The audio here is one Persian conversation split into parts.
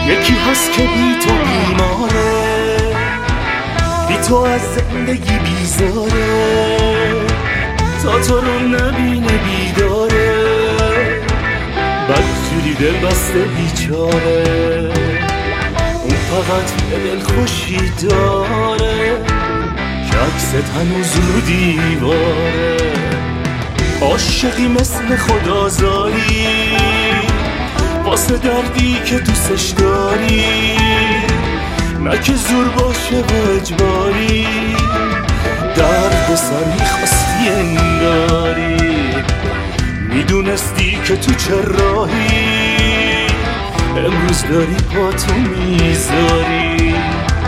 یکی هست که بی تو بیماره، بی تو از زندگی بیزاره، تا تو رو نبینه بیداره، بدجوری دل بسته بیچاره. اون فقط دل خوشی داره که عکست هنوز رو دیواره. عاشقی مثل خدازاری واسه دردی که دوستش داری، نه که زور باشه و اجباری. درد سر میخواستی انگاری، میدونستی که تو چه راهی، امروز داری پاتو میذاری.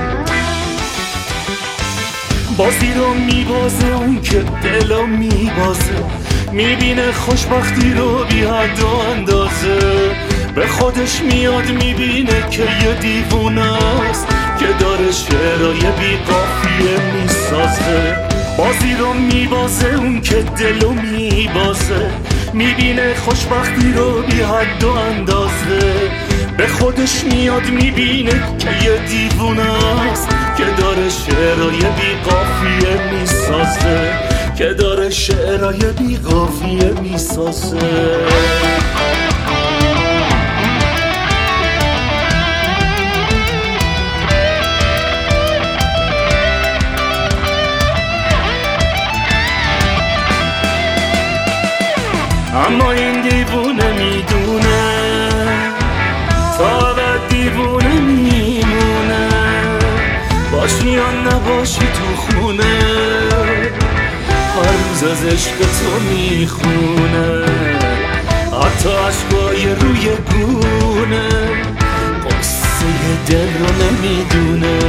بازی رو میبازه اون که دلو میبازه، میبینه خوشبختی رو بی حد و اندازه. به خودش میاد میبینه که یه دیوونه است که داره شعرهای بی قافیه میسازه. بازی رو میبازه اون که دلو میبازه، میبینه خوشبختی رو بی حد و اندازه. به خودش میاد میبینه که یه دیوونه است که داره شعرهای بی قافیه میسازه، که داره شعرهای بی قافیه میسازه. اما این دیوونه میدونه تا ابد دیوونه میمونه. باشی یا نباشی تو خونه، هر روز از عشق تو میخونه. حتی عشقای روی گونه قصه دل رو نمیدونه.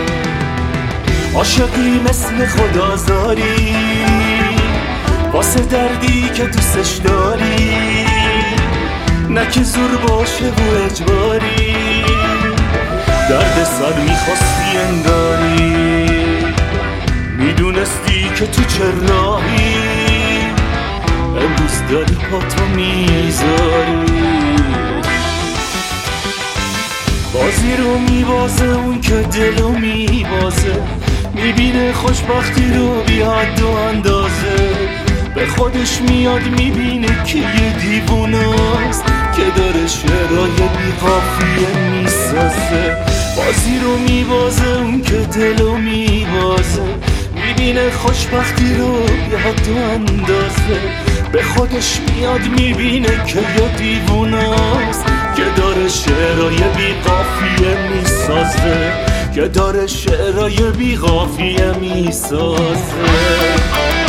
عاشقی مثل خدازاری واسه دردی که دوستش داری، نه که زور باشه و اجباری. درد سر میخواستی انگاری، میدونستی که تو چه راهی، امروز داری پاتو میذاری. بازی رو میبازه اون که دلو میبازه، میبینه خوشبختی رو بی حد و اندازه. به خودش میاد میبینه که یه دیوونه است که داره شعرهای بی قافیه میسازه. بازی رو میبازه اون که دلو میبازه، میبینه خوشبختی رو بی حد و اندازه. به خودش میاد میبینه که یه دیوونه است که داره شعرهای بی قافیه میسازه، که داره شعرهای بی قافیه میسازه.